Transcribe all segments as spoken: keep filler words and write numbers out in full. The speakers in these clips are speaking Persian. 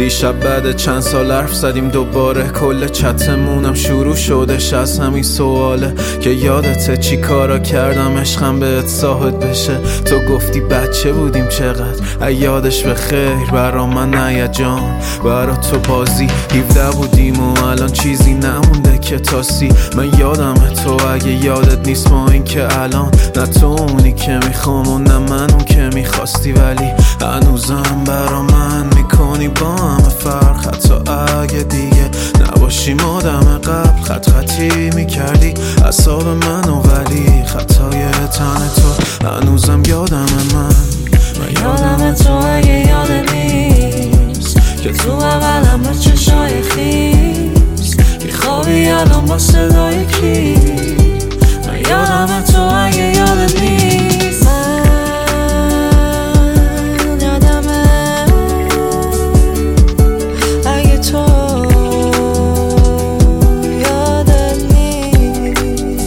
دیشب بعد چند سال حرف زدیم دوباره، کل چتمونم شروع شدش از همین سواله که یادته چی کارا کردم عشقم بهت ساحت بشه. تو گفتی بچه بودیم چقدر یادش به خیر، برا من نه جان برا تو بازی. هفده بودیم و الان چیزی نمونده که تاسی. من یادمه تو اگه یادت نیست ما این که الان نه تو اونی که میخوام و نه من اون که میخواستی، ولی هنوزم برا من میکنی با همه فرق. حتی اگه دیگه نباشیم آدم قبل، خط خطی میکردی اعصاب منو، ولی خطای تن تو هنوزم یادم من. من یادم تو اگه یادت نیست که تو اولم با چشای خیز میخوابی الان با صدای کی. من یادم تو اگه یادت نیست، من یادمه اگه تو یادت نیست.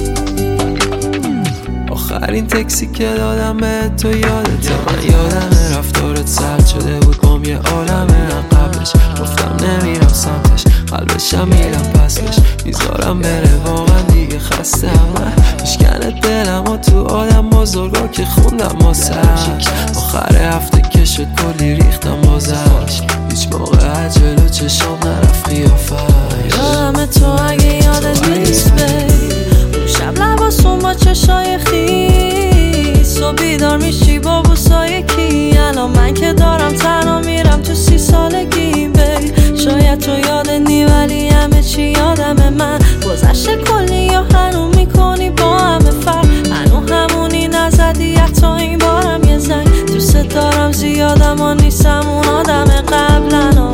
آخرین تکسی که دادم به تو یادته؟ من یادمه رفتارت سرد شده بود بام یه عالمه. قبلش گفتم نمیرم سمتش، قلبشم میرم پسش، میذارم بره واقعا دیگه خسته همه. میشکنه دلم و تو آدم بزرگا که خوندم واسه آخر هفته که شد کلی ریختم بازش. هیچ موقع جلو چشام نرفت قیافش. یادم تو اگه یادت نیست بی اون شب لباسون با چشای خیس و بیدار میشی با بوسای کی. الان من که دارم تنها میرم تو سی سالگی بی. شاید تو یادت نی ولی همه چی یادم من. گذشته کلی یا هنو میکنی با همه فرق، هنو همونی نزدی حتی این بارم یه زنگ. دوست دارم زیادم و نیستم اون آدم قبلنو.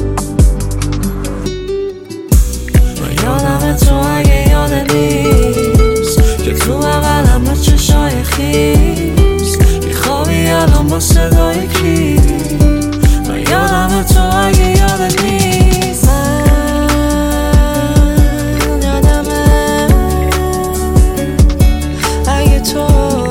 من یادم تو اگه یادت نیست که تو اولم با چشای خیز میخوابی الان با صدای کی. من یادم تو اگه یادت نیست، من یادمه اگه تو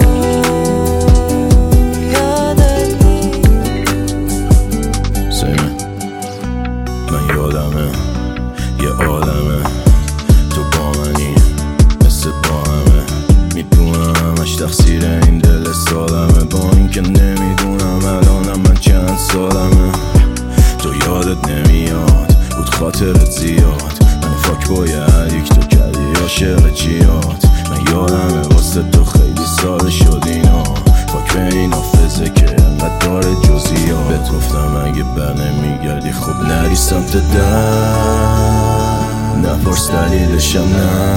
یادت نیست. سیمه من یادمه یه عالمه تو با منی مثل با همه. میدونم همش تقصیر این دل سالمه، با این که نمیدونم الانم من چند سالمه. تو یادت نمیاد بود خاطرت زیاد، من فاک باید یک تو کردی عاشق جیاد. من یادمه واسه تو خیلی سال شد اینا، فاک به این حافظه که انقدر داره جزئیات. بهت گفتم اگه بر نمیگردی خب نری سمت در، نپرس دلیلشم نه،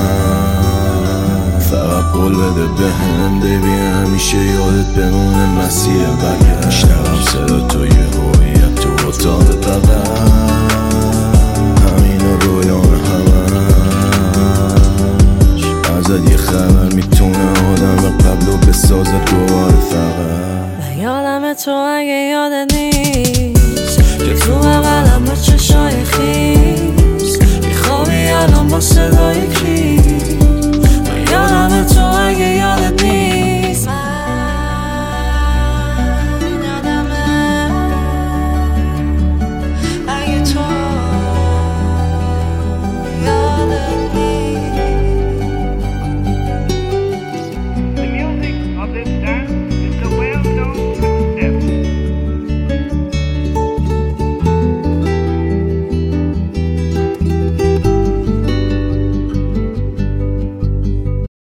فقط قول بده بهم بیبی همیشه یادت بمونه مسیر برگرد. میشنوم صدا تو یه هویت تو اتاق بغل،